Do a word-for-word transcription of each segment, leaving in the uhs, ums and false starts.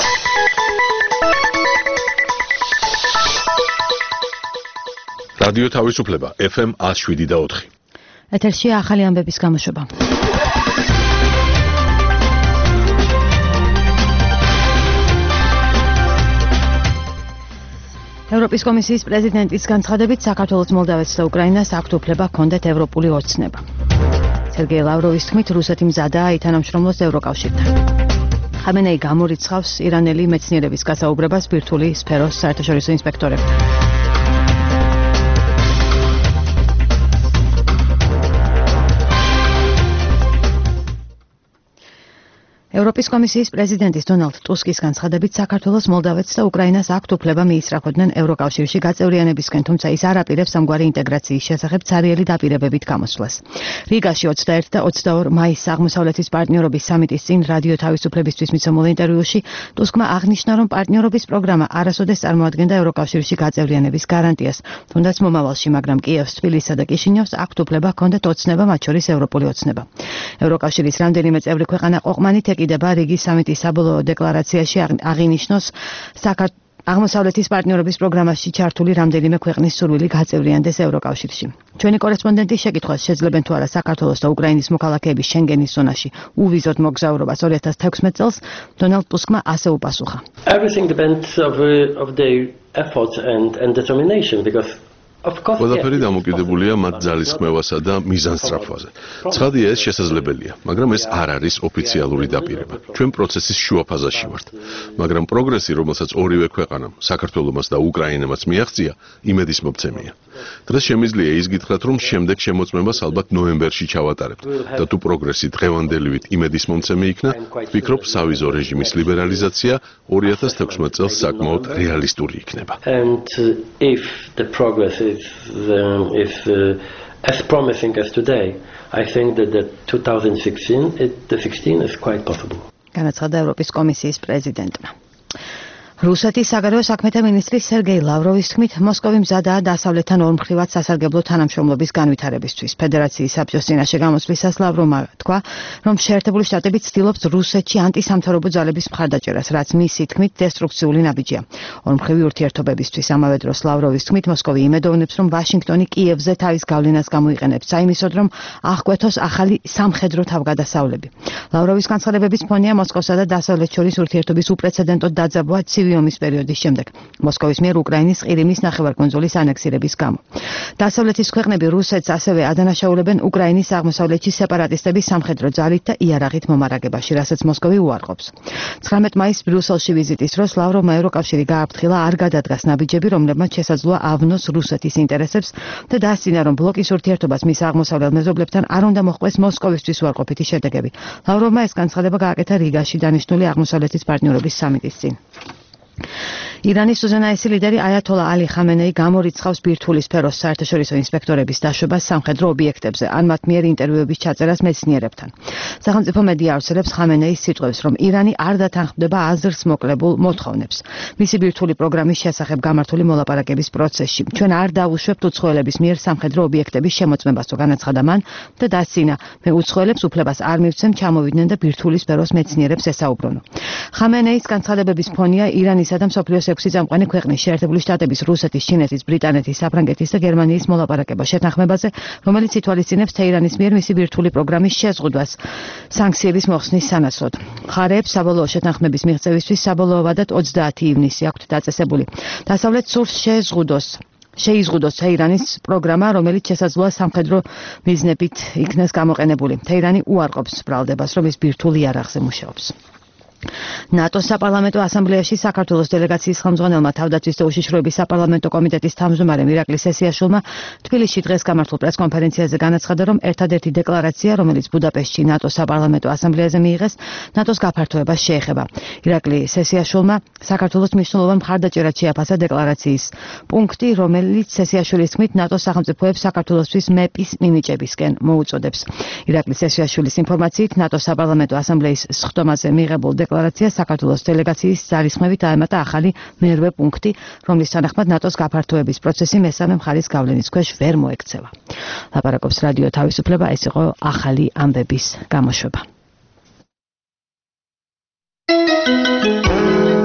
რადიო თავისუფლება ეფ ემ one oh seven და four. ეთერშია ახალი ამბების გამოშვება. ევროპის კომისიის პრეზიდენტის განცხადებით საქართველოს, მოლდავეთს და უკრაინას აქვთ უფლება ჰქონდეთ ევროპული ოცნება. სერგეი ლავროვის თქმით, რუსეთი მზადაა ითანამშრომლოს ევროკავშირთან. ხამენეი გამორიცხავს ირანელი მეცნიერების გასაუბრებას ბირთვული სფეროს საერთაშორისო ინსპექტორებთან. ევროპის კომისიის პრეზიდენტის დონალდ ტუსკის განცხადებით, საქართველოს, მოლდავეთს და უკრაინას აქვთ უფლება მიისწრაფოდნენ ევროკავშირში გაწევრიანებისკენ, თუმცა ის არ აპირებს ამგვარი ინტეგრაციის შესახებ ცარიელი დაპირებებით გამოსვლას. რიგაში ოცდაერთი და ოცდაორი მაისს აღმოსავლეთის პარტნიორობის სამიტის წინ რადიო თავისუფლებისთვის მიცემულ ინტერვიუში ტუსკმა აღნიშნა, რომ პარტნიორობის პროგრამა არასოდეს წარმოადგენდა ევროკავშირში გაწევრიანების გარანტიას, თუნდაც მომავალში, მაგრამ კიევს, თბილისსა და კიშინიოვს აქვთ უფლება ჰქონდეთ ოცნება, მათ შორის ევროპული ოცნება. ევროკავშირის რამდენიმე წევრი ქვეყანა ყოყმანით ეკიდება რიგის სამიტის საბოლოო დეკლარაციაში აღინიშნოს აღმოსავლეთის პარტნიორობის პროგრამაში ჩართული რამდენიმე ქვეყნის სურვილი გაწევრიანდეს ევროკავშირში. ჩვენი კორესპონდენტის შეკითხვას შეძლებენ თუ არა საქართველოს და უკრაინის მოქალაქეების შენგენის ზონაში უვიზოთ მოგზაურობას two thousand sixteen წელს, დონალდ ტუსკმა ასე უპასუხა. Everything depends of, of their efforts and, and determination, because ყველაფერი დამოკიდებულია მათ ძალისხმევასა და მიზანსწრაფვაზე. ცხადია, ეს შესაძლებელია, მაგრამ ეს არ არის ოფიციალური დაპირება. ჩვენ პროცესის შუა ფაზაში ვართ, მაგრამ პროგრესი, რომელსაც ორივე ქვეყანამ, საქართველომაც და უკრაინამაც მიაღწია, იმედისმომცემია. დღეს შემიძლია ის გითხრათ, რომ შემდეგ შემოწმებას ალბათ ნოემბერში ჩავატარებთ და თუ პროგრესი დღევანდელივით იმედისმომცემი იქნა, ვფიქრობ, სავიზო რეჟიმის ლიბერალიზაცია two thousand sixteen წელს საკმაოდ რეალისტური იქნება. And uh, if the progress is um, is uh, as promising as today, I think that the twenty sixteen it, the sixteen is quite possible. განაცხადა ევროპის კომისიის პრეზიდენტმა. რუსეთის საგარეო საქმეთა მინისტრი სერგეი ლავროვის თქმით, მოსკოვი მზადაა დასავლეთთან ორმხრივად სასარგებლო თანამშრომლობის განვითარებისთვის. ფედერაციის საბჭოს წინაშე გამოსვლისას ლავროვმა თქვა, რომ შეერთებული შტატები ცდილობს რუსეთში ანტისამთავრობო ძალების მხარდაჭერას, რაც მისი თქმით დესტრუქციული ნაბიჯია. ორმხრივი ურთიერთობებისთვის ამავე დროს ლავროვის თქმით, მოსკოვი იმედოვნებს, რომ ვაშინგტონი კიევზე თავის გავლენას გამოიყენებს საიმისოდ, რომ აღკვეთოს ახალი სამხედრო თავგადასავლები. ლავროვის განცხადებების ფონია მოსკოვსა და დასავლეთს შორის ურთიერთობის უპრეცედენტოდ დაძაბვა ცივი ომის პერიოდის შემდეგ, მოსკოვის მიერ უკრაინის ყირიმის ნახევარკუნძულის ანექსირების გამო. დასავლეთის ქვეყნები რუსეთს ასევე ადანაშაულებენ უკრაინის აღმოსავლეთში სეპარატისტების სამხედრო ძალით და იარაღით მომარაგებაში, რასაც მოსკოვი უარყოფს. ცხრამეტ მაისს ბრიუსელში ვიზიტის დროს ლავროვმა ევროკავშირი გააფრთხილა, არ გადადგას ნაბიჯები, რომლებმაც შესაძლოა ავნოს რუსეთის ინტერესებს და დასცინა, რომ ბლოკის ურთიერთობას მის აღმოსავლელ მეზობლებთან არ უნდა მოჰყვეს მოსკოვისთვის უარყოფითი შედეგები. ლავროვმა ეს განცხადება გააკეთა რიგაში დანიშნული აღმოსავლეთის პარტნიორობის სამიტის წინ. ირანის უზენაესი ლიდერი აიათოლა ალი ხამენეი გამორიცხავს ბირთვული სფეროს საერთაშორისო ინსპექტორების დაშვებას სამხედრო ობიექტებზე, ან მათ მიერ ინტერვიუების ჩაწერას მეცნიერებთან. სახელმწიფო მედია ავრცელებს ხამენეის სიტყვებს, რომ ირანი არ დათანხმდება აზრს მოკლებულ მოთხოვნებს. მისი ბირთვული პროგრამის შესახებ გამართული მოლაპარაკების პროცესში. ჩვენ არ დავუშვებთ უცხოელების მიერ სამხედრო ობიექტების შემოწმებას, თუ განაცხადა მან და დასცინა, მე უცხოელებს უფლებას არ მივცემ ჩამოვიდნენ და ბირთვული სფეროს მეცნიერებს ესაუბრონო. ხამენეის განცხადებების ფონია ირანისა და მსოფლიოს ექვსი წამყვანი ქვეყნის შეერთებული შტატების, რუსეთის, ჩინეთის, ბრიტანეთის, საფრანგეთის და გერმანიის მოლაპარაკება შეთანხმებაზე, რომელიც ითვალისწინებს თეირანის მიერ მისი ბირთვული პროგრამის შეზღუდვას სანქციების მოხსნის სანაცვლოდ. მხარეებს საბოლოო შეთანხმების მიღწევისთვის საბოლოოვადად ოცდაათი ივნისი აქვთ დაწესებული. დასავლეთ სურს შეზღუდოს შეიზღუდოს თეირანის პროგრამა, რომელიც შესაძლოა სამხედრო მიზნებით იქნას გამოყენებული. თეირანი უარყოფს ბრალდებას, რომ ის ბირთვულ იარაღზე მუშაობს. ნატოს საპარლამენტო ასამბლეაში საქართველოს დელეგაციის ხელმძღვანელმა თავდაცვის და უშიშროების საპარლამენტო კომიტეტის თავმჯდომარემ ირაკლი სესიაშვილმა თბილისში დღეს გამართულ პრესკონფერენციაზე განაცხადა, რომ ერთადერთი დეკლარაცია, რომელიც ბუდაპეშტში ნატოს საპარლამენტო ასამბლეაზე მიიღეს, ნატოს გაფართოებას შეეხება. ირაკლი სესიაშვილმა საქართველოს მნიშვნელოვან მხარდაჭერად შეაფასა დეკლარაციის პუნქტი, რომელიც სესიაშვილის თქმით ნატოს სახელმწიფოებს საქართველოსთვის მეპის მინიჭებისკენ მოუწოდებს. ირაკლი სესიაშვილის ინფორმაციით, ნატოს საპარლამენტო ასამბლეის სხდომაზე მიღებულ დეკლარაცია საქართველოს დელეგაციის ძალისხმევით აემატა ახალი მერვე პუნქტი, რომლის თანახმად ნატოს გაფართოების პროცესი მესამე მხარის გავლენის ქვეშ ვერ მოექცევა. ლაპარაკობს რადიო თავისუფლება, ეს იყო ახალი ამბების გამოშვება.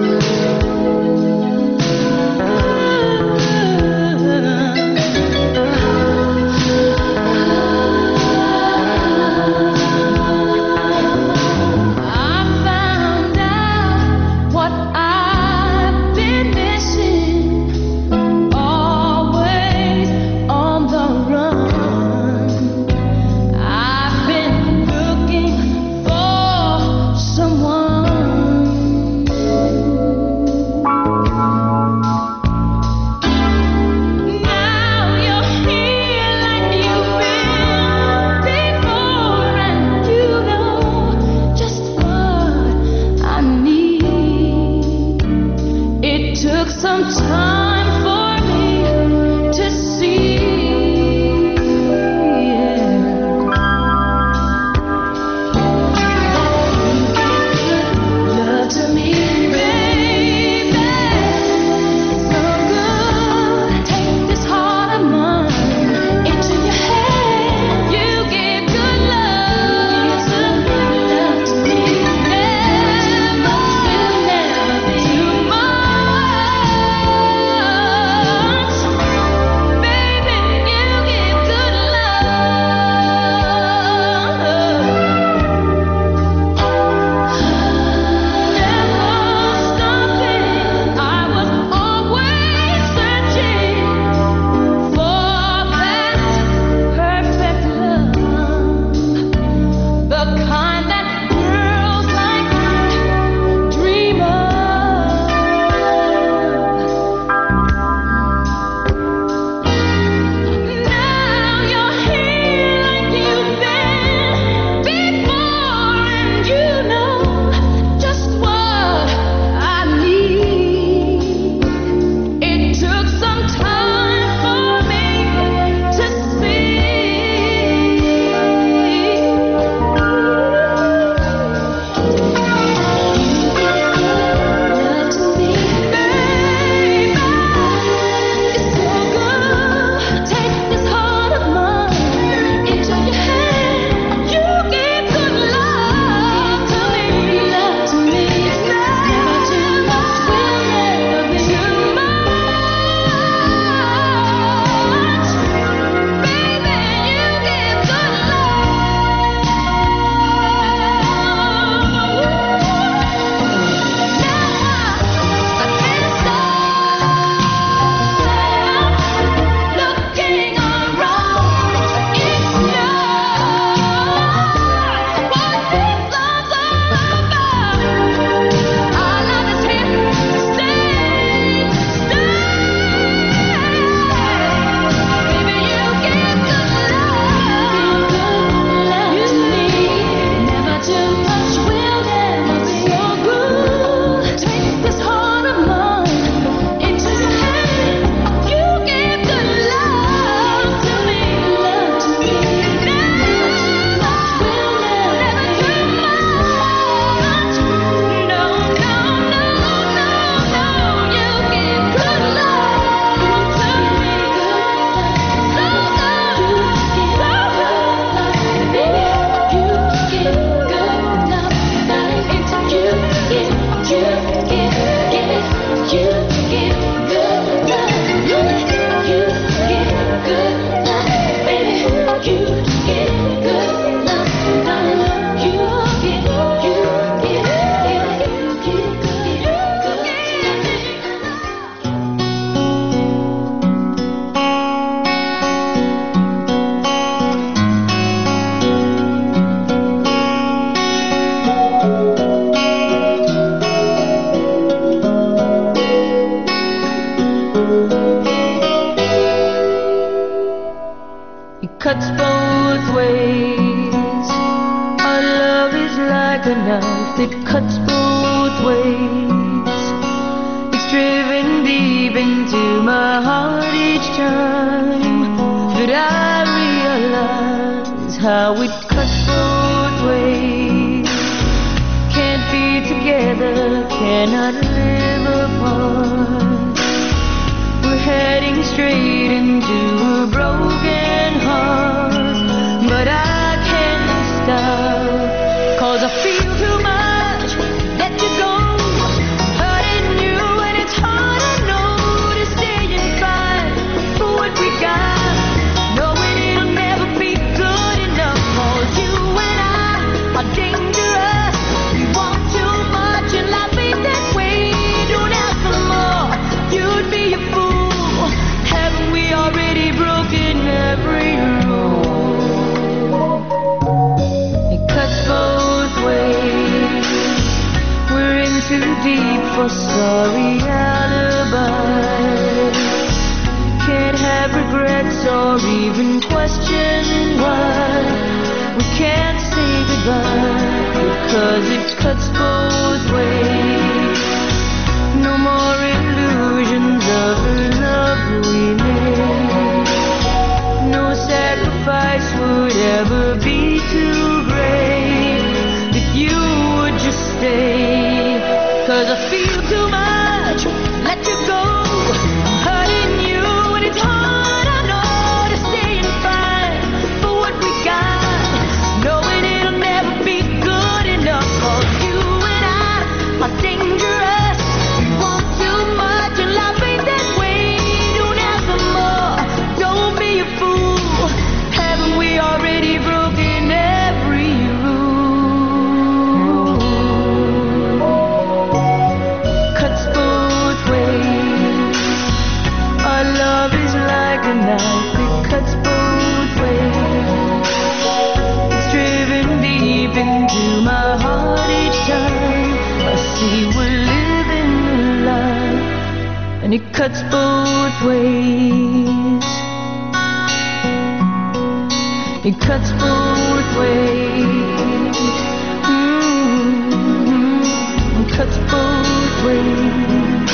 some time for me to see. cuts both ways. Our love is like a knife that cuts both ways. It's driven deep into my heart each time that I realize how it cuts both ways. Can't be together, cannot live apart. We're heading straight into a broken heart, but I can't stop, 'cause I feel too much, let you go, hurting you, and it's hard, I know, to stay and fight for what we got, knowing it'll never be good enough, 'cause you and I are dangerous, we want too much, and life ain't that way, don't ask for more, you'd be a fool. Haven't we already broken every rule? It cuts both ways. We're in too deep for sorry alibis. Can't have regrets or even question why we can't say goodbye, because it cuts both ways. No more illusion. 'cause I feel too much. Let you go. I'm hurting you and it's hard, I know, to stay and fight for what we got, knowing it'll never be good enough for you and I are dangerous. We want too much and life ain't that way. Don't ask for more, don't be a fool. Haven't we already broken every rule? Cuts both ways. Our love is like a knife, it cuts both ways. It's driven deep into my heart each time I see we're living a lie, and it cuts both ways. It cuts both ways. Mm-hmm. It cuts both ways.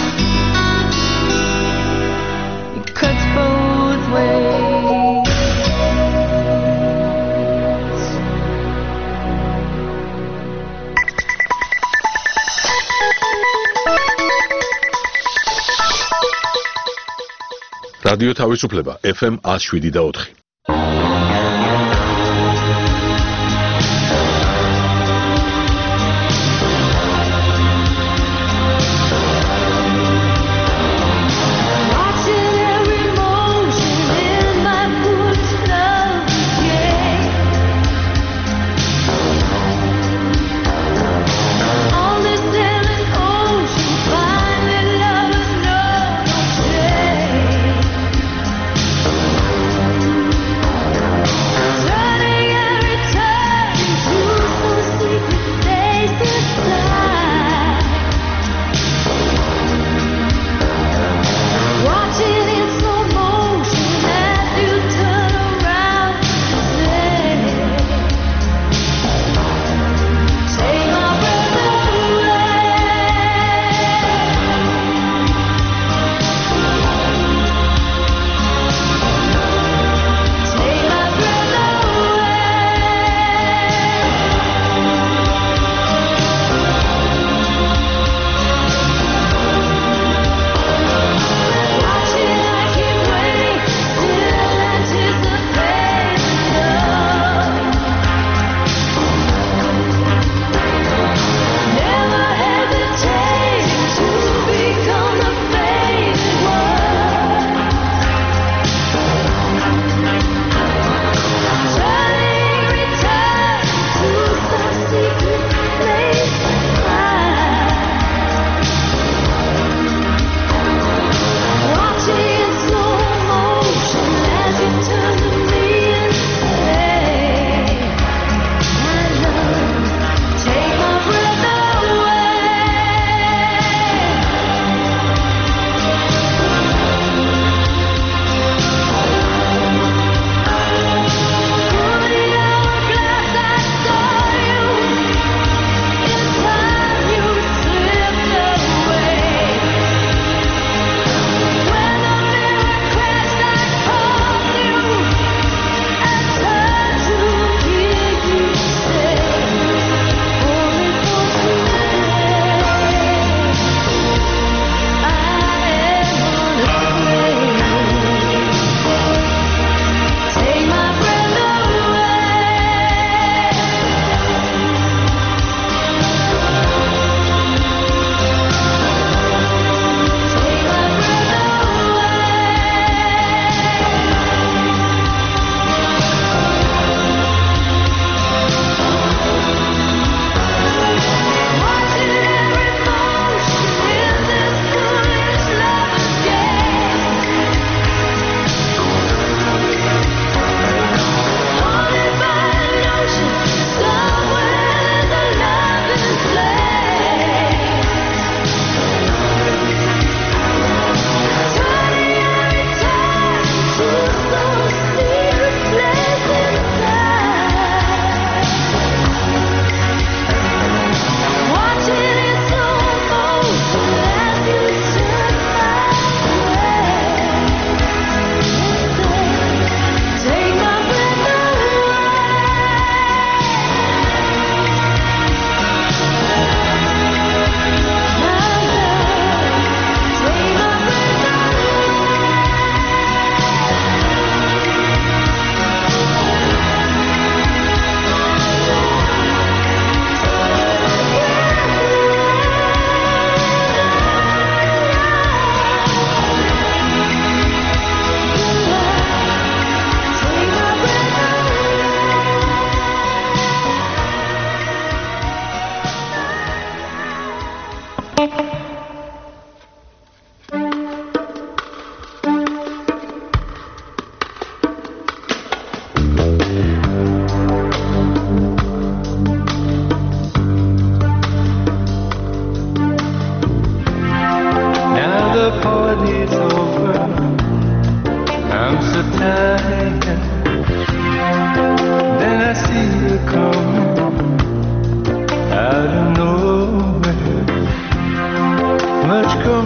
It cuts both ways. რადიო თავისუფლება ეფ ემ one oh seven და four. Watching every motion in my footsteps, yeah. On this endless ocean, finding lovers know no shame.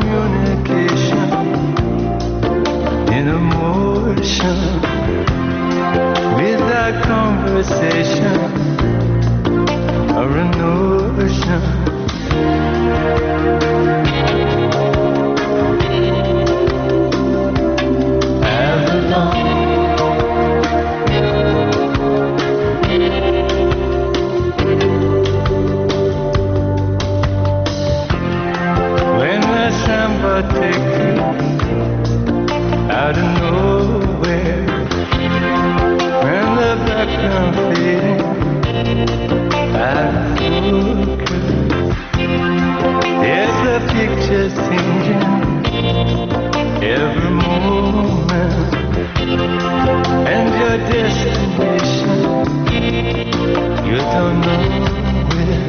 communication in emotion without conversation or a notion. When the samba takes you out of nowhere, when the background fading out of focus, there's a picture changing every moment, and your destination you don't know where.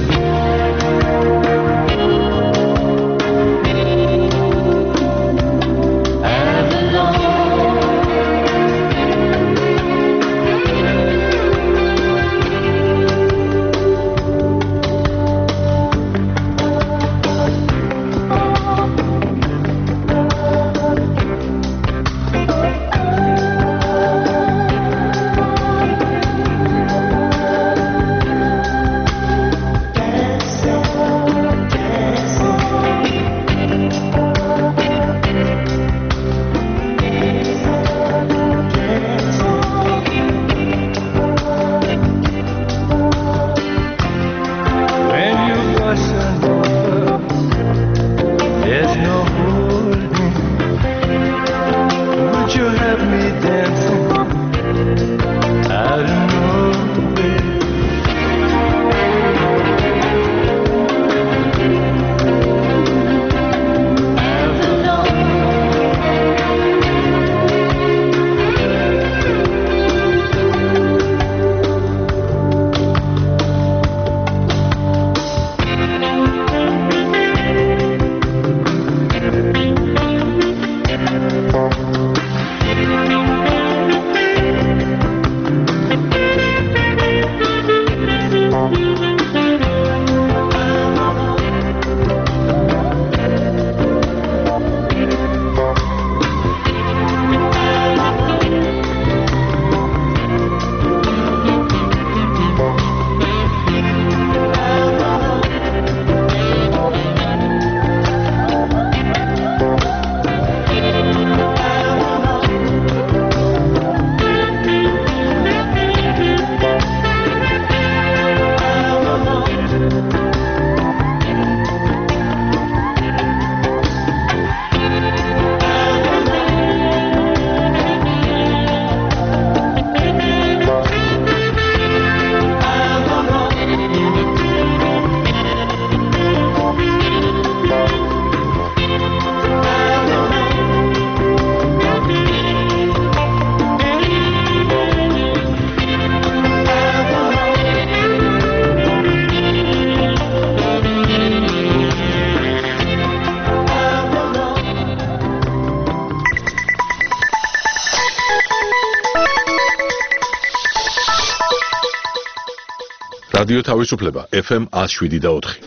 რადიო თავისუფლება ეფ ემ one oh seven და four.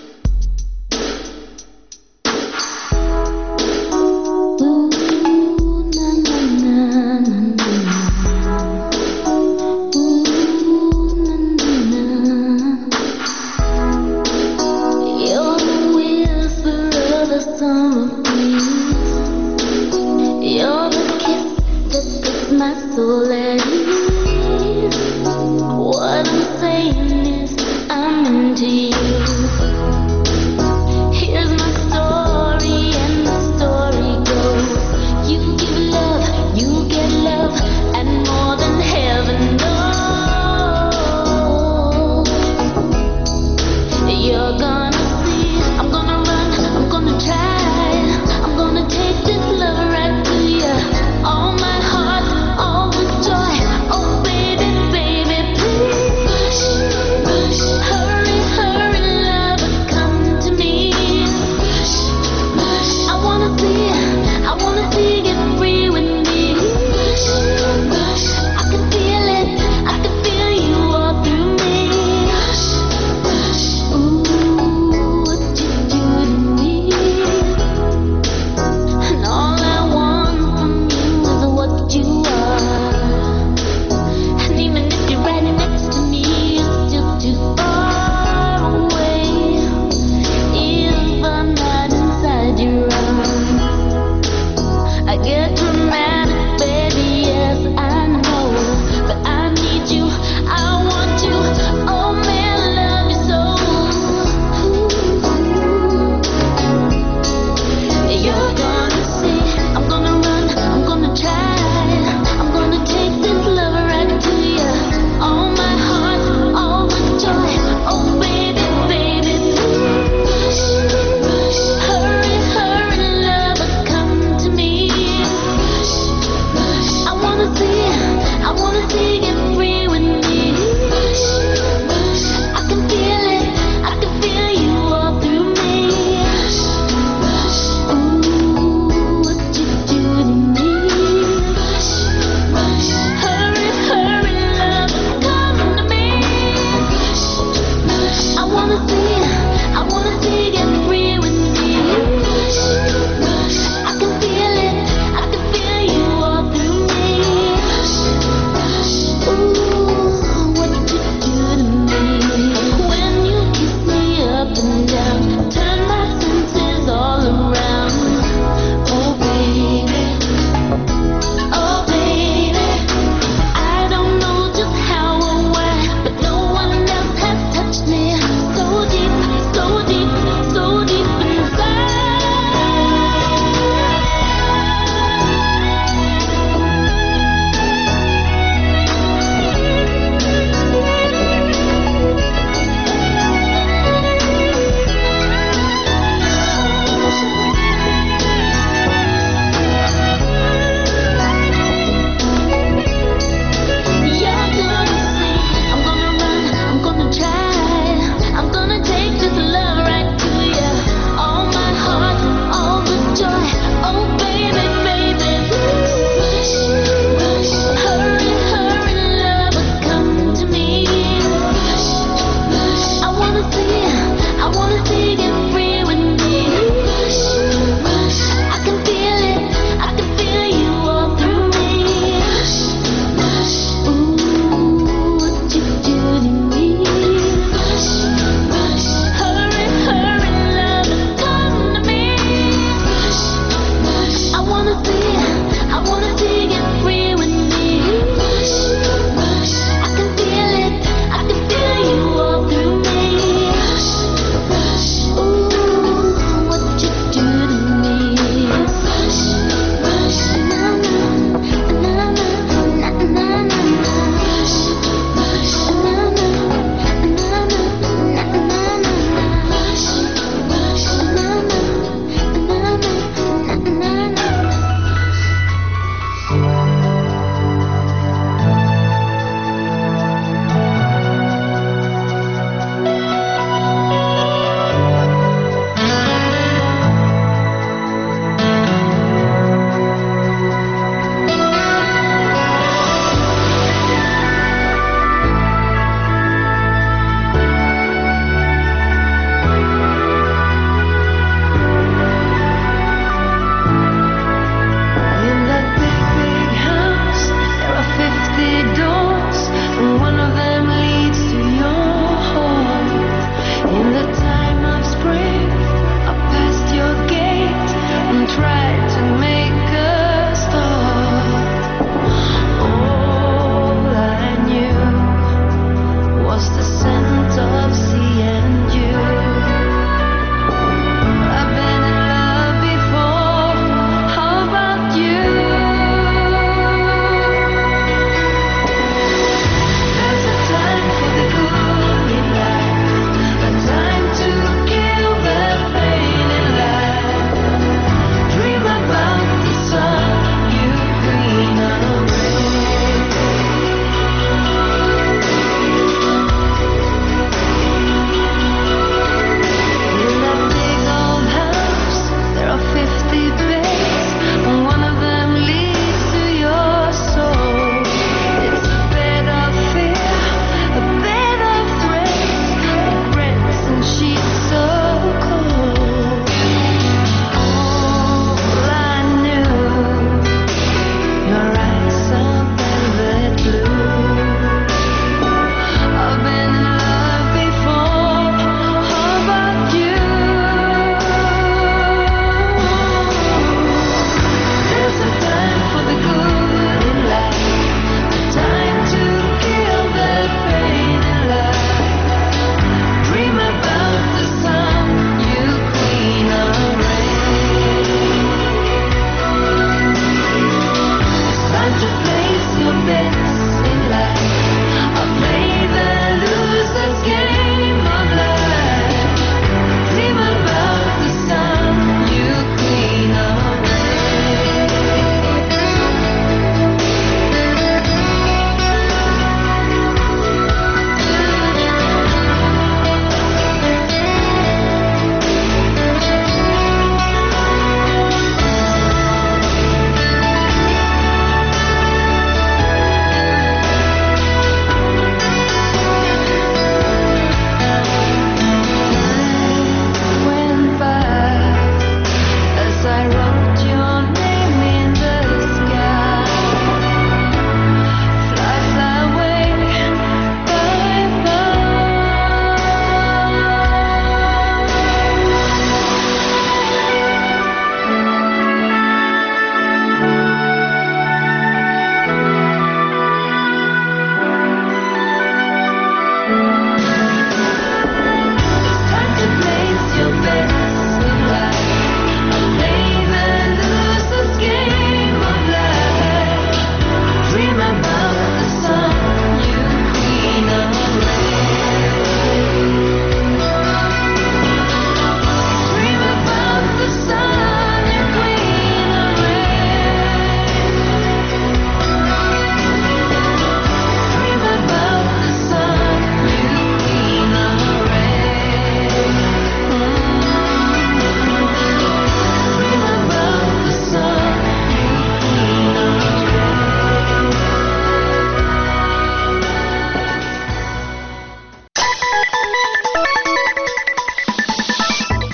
Hurry, hurry.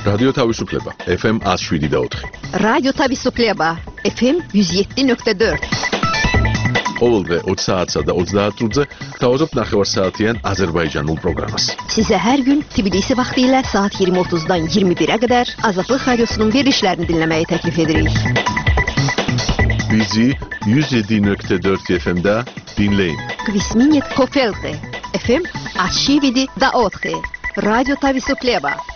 რადიო თავისუფლება F M one oh seven და four. რადიო თავისუფლება F M one oh seven point four. ყოველდღე ოცი საათსა და ოცდაათ წუთზე გთავაზობთ ნახევარსაათიან აზერბაიჯანულ პროგრამას. Sizə hər gün Tbilisi vaxtı ilə saat iyirmi otuzdan iyirmi birə qədər Azadlıq Radiosunun verilişlərini dinləməyi təklif edirik. Bizi one oh seven point four F M-də dinləyin. Kvisminit Kofelte F M one oh seven point four. Радио Тависуплеба